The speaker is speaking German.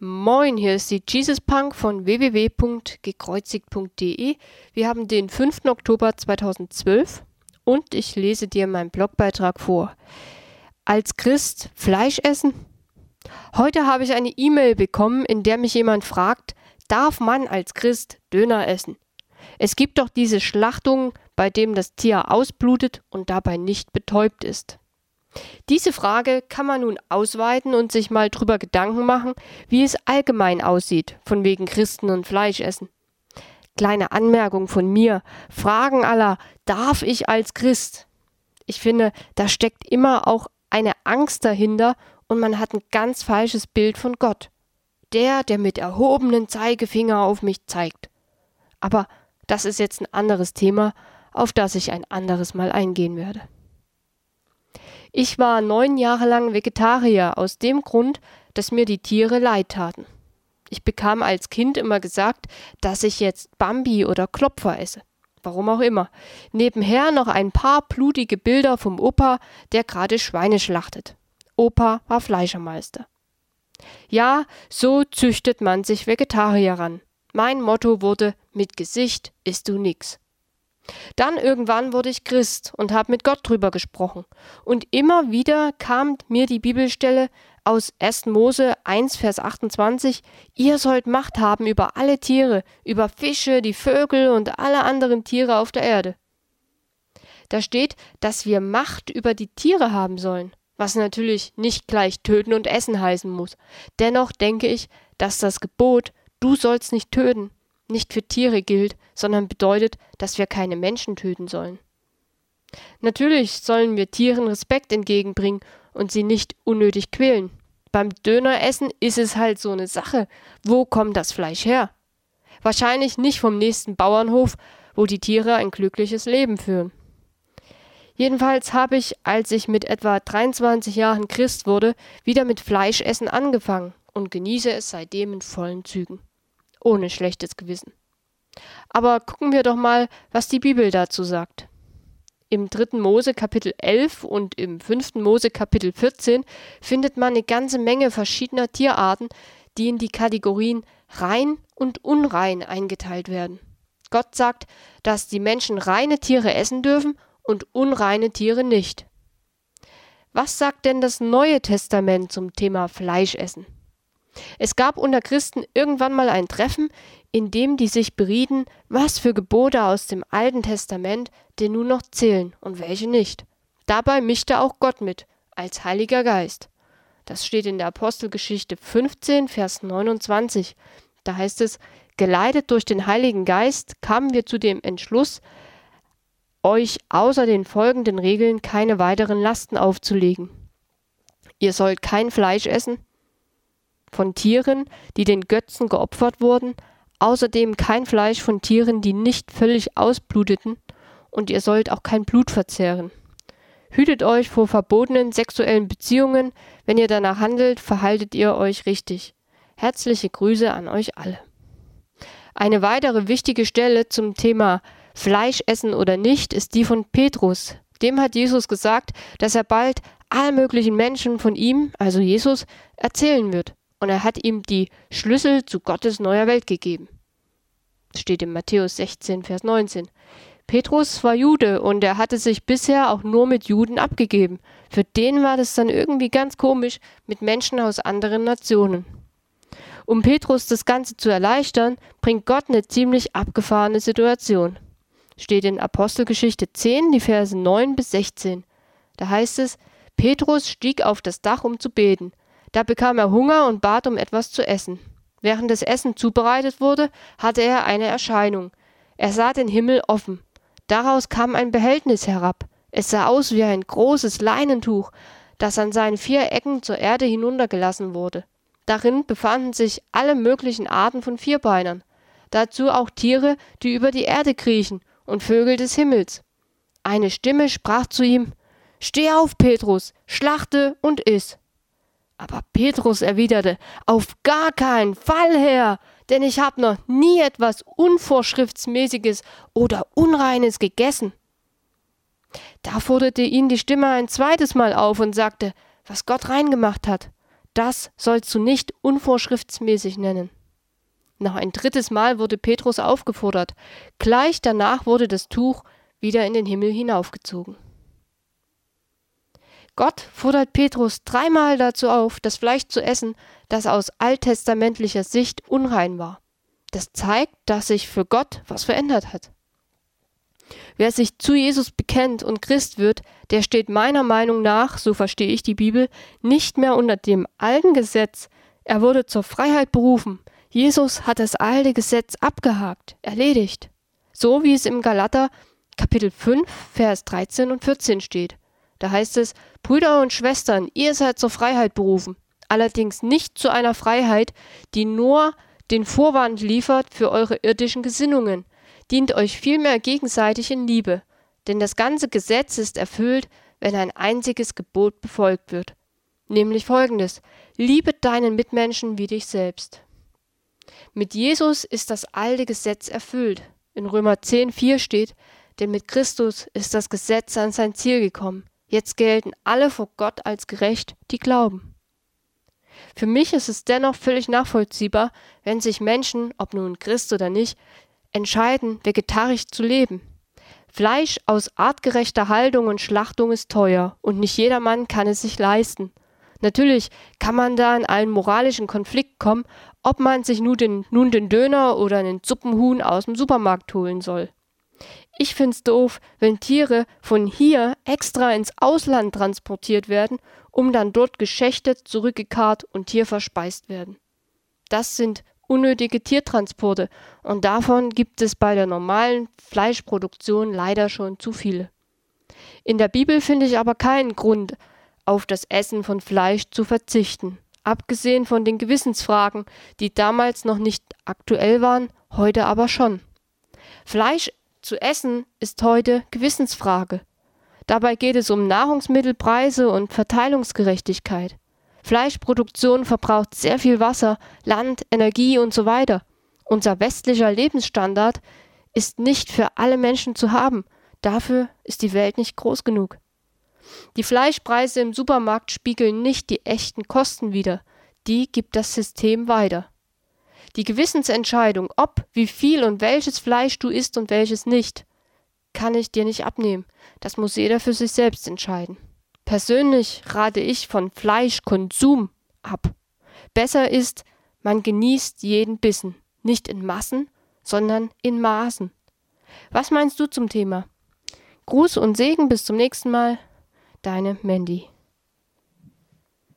Moin, hier ist die Jesus Punk von www.gekreuzigt.de. Wir haben den 5. Oktober 2012 und ich lese dir meinen Blogbeitrag vor. Als Christ Fleisch essen? Heute habe ich eine E-Mail bekommen, in der mich jemand fragt, darf man als Christ Döner essen? Es gibt doch diese Schlachtungen, bei dem das Tier ausblutet und dabei nicht betäubt ist. Diese Frage kann man nun ausweiten und sich mal drüber Gedanken machen, wie es allgemein aussieht, von wegen Christen und Fleischessen. Kleine Anmerkung von mir, Fragen aller, darf ich als Christ? Ich finde, da steckt immer auch eine Angst dahinter und man hat ein ganz falsches Bild von Gott. Der mit erhobenen Zeigefinger auf mich zeigt. Aber das ist jetzt ein anderes Thema, auf das ich ein anderes Mal eingehen werde. Ich war 9 Jahre lang Vegetarier, aus dem Grund, dass mir die Tiere leid taten. Ich bekam als Kind immer gesagt, dass ich jetzt Bambi oder Klopfer esse. Warum auch immer. Nebenher noch ein paar blutige Bilder vom Opa, der gerade Schweine schlachtet. Opa war Fleischermeister. Ja, so züchtet man sich Vegetarier ran. Mein Motto wurde, mit Gesicht isst du nix. Dann irgendwann wurde ich Christ und habe mit Gott drüber gesprochen. Und immer wieder kam mir die Bibelstelle aus 1. Mose 1, Vers 28, ihr sollt Macht haben über alle Tiere, über Fische, die Vögel und alle anderen Tiere auf der Erde. Da steht, dass wir Macht über die Tiere haben sollen, was natürlich nicht gleich töten und essen heißen muss. Dennoch denke ich, dass das Gebot, du sollst nicht töten, nicht für Tiere gilt, sondern bedeutet, dass wir keine Menschen töten sollen. Natürlich sollen wir Tieren Respekt entgegenbringen und sie nicht unnötig quälen. Beim Döneressen ist es halt so eine Sache. Wo kommt das Fleisch her? Wahrscheinlich nicht vom nächsten Bauernhof, wo die Tiere ein glückliches Leben führen. Jedenfalls habe ich, als ich mit etwa 23 Jahren Christ wurde, wieder mit Fleischessen angefangen und genieße es seitdem in vollen Zügen. Ohne schlechtes Gewissen. Aber gucken wir doch mal, was die Bibel dazu sagt. Im 3. Mose Kapitel 11 und im 5. Mose Kapitel 14 findet man eine ganze Menge verschiedener Tierarten, die in die Kategorien rein und unrein eingeteilt werden. Gott sagt, dass die Menschen reine Tiere essen dürfen und unreine Tiere nicht. Was sagt denn das Neue Testament zum Thema Fleischessen? Es gab unter Christen irgendwann mal ein Treffen, in dem die sich berieten, was für Gebote aus dem Alten Testament denn nun noch zählen und welche nicht. Dabei mischte auch Gott mit, als Heiliger Geist. Das steht in der Apostelgeschichte 15, Vers 29. Da heißt es, geleitet durch den Heiligen Geist kamen wir zu dem Entschluss, euch außer den folgenden Regeln keine weiteren Lasten aufzulegen. Ihr sollt kein Fleisch essen von Tieren, die den Götzen geopfert wurden, außerdem kein Fleisch von Tieren, die nicht völlig ausbluteten, und ihr sollt auch kein Blut verzehren. Hütet euch vor verbotenen sexuellen Beziehungen, wenn ihr danach handelt, verhaltet ihr euch richtig. Herzliche Grüße an euch alle. Eine weitere wichtige Stelle zum Thema Fleisch essen oder nicht ist die von Petrus. Dem hat Jesus gesagt, dass er bald allen möglichen Menschen von ihm, also Jesus, erzählen wird. Und er hat ihm die Schlüssel zu Gottes neuer Welt gegeben. Das steht in Matthäus 16, Vers 19. Petrus war Jude und er hatte sich bisher auch nur mit Juden abgegeben. Für den war das dann irgendwie ganz komisch mit Menschen aus anderen Nationen. Um Petrus das Ganze zu erleichtern, bringt Gott eine ziemlich abgefahrene Situation. Steht in Apostelgeschichte 10, die Verse 9 bis 16. Da heißt es, Petrus stieg auf das Dach, um zu beten. Da bekam er Hunger und bat um etwas zu essen. Während das Essen zubereitet wurde, hatte er eine Erscheinung. Er sah den Himmel offen. Daraus kam ein Behältnis herab. Es sah aus wie ein großes Leinentuch, das an seinen 4 Ecken zur Erde hinuntergelassen wurde. Darin befanden sich alle möglichen Arten von Vierbeinern. Dazu auch Tiere, die über die Erde kriechen, und Vögel des Himmels. Eine Stimme sprach zu ihm, »Steh auf, Petrus, schlachte und iss.« Aber Petrus erwiderte, »Auf gar keinen Fall, Herr, denn ich habe noch nie etwas Unvorschriftsmäßiges oder Unreines gegessen.« Da forderte ihn die Stimme ein zweites Mal auf und sagte, was Gott reingemacht hat, Das sollst du nicht unvorschriftsmäßig nennen. Noch ein drittes Mal wurde Petrus aufgefordert. Gleich danach wurde das Tuch wieder in den Himmel hinaufgezogen. Gott fordert Petrus 3-mal dazu auf, das Fleisch zu essen, das aus alttestamentlicher Sicht unrein war. Das zeigt, dass sich für Gott was verändert hat. Wer sich zu Jesus bekennt und Christ wird, der steht meiner Meinung nach, so verstehe ich die Bibel, nicht mehr unter dem alten Gesetz. Er wurde zur Freiheit berufen. Jesus hat das alte Gesetz abgehakt, erledigt. So wie es im Galater Kapitel 5, Vers 13 und 14 steht. Da heißt es: Brüder und Schwestern, ihr seid zur Freiheit berufen, allerdings nicht zu einer Freiheit, die nur den Vorwand liefert für eure irdischen Gesinnungen. Dient euch vielmehr gegenseitig in Liebe, denn das ganze Gesetz ist erfüllt, wenn ein einziges Gebot befolgt wird, nämlich folgendes: Liebe deinen Mitmenschen wie dich selbst. Mit Jesus ist das alte Gesetz erfüllt. In Römer 10,4 steht: Denn mit Christus ist das Gesetz an sein Ziel gekommen. Jetzt gelten alle vor Gott als gerecht, die glauben. Für mich ist es dennoch völlig nachvollziehbar, wenn sich Menschen, ob nun Christ oder nicht, entscheiden, vegetarisch zu leben. Fleisch aus artgerechter Haltung und Schlachtung ist teuer und nicht jedermann kann es sich leisten. Natürlich kann man da in einen moralischen Konflikt kommen, ob man sich nun den Döner oder einen Suppenhuhn aus dem Supermarkt holen soll. Ich find's doof, wenn Tiere von hier extra ins Ausland transportiert werden, um dann dort geschächtet, zurückgekarrt und tierverspeist werden. Das sind unnötige Tiertransporte und davon gibt es bei der normalen Fleischproduktion leider schon zu viele. In der Bibel finde ich aber keinen Grund, auf das Essen von Fleisch zu verzichten, abgesehen von den Gewissensfragen, die damals noch nicht aktuell waren, heute aber schon. Fleisch zu essen ist heute Gewissensfrage. Dabei geht es um Nahrungsmittelpreise und Verteilungsgerechtigkeit. Fleischproduktion verbraucht sehr viel Wasser, Land, Energie und so weiter. Unser westlicher Lebensstandard ist nicht für alle Menschen zu haben. Dafür ist die Welt nicht groß genug. Die Fleischpreise im Supermarkt spiegeln nicht die echten Kosten wider. Die gibt das System weiter. Die Gewissensentscheidung, ob, wie viel und welches Fleisch du isst und welches nicht, kann ich dir nicht abnehmen. Das muss jeder für sich selbst entscheiden. Persönlich rate ich von Fleischkonsum ab. Besser ist, man genießt jeden Bissen, nicht in Massen, sondern in Maßen. Was meinst du zum Thema? Gruß und Segen, bis zum nächsten Mal. Deine Mandy.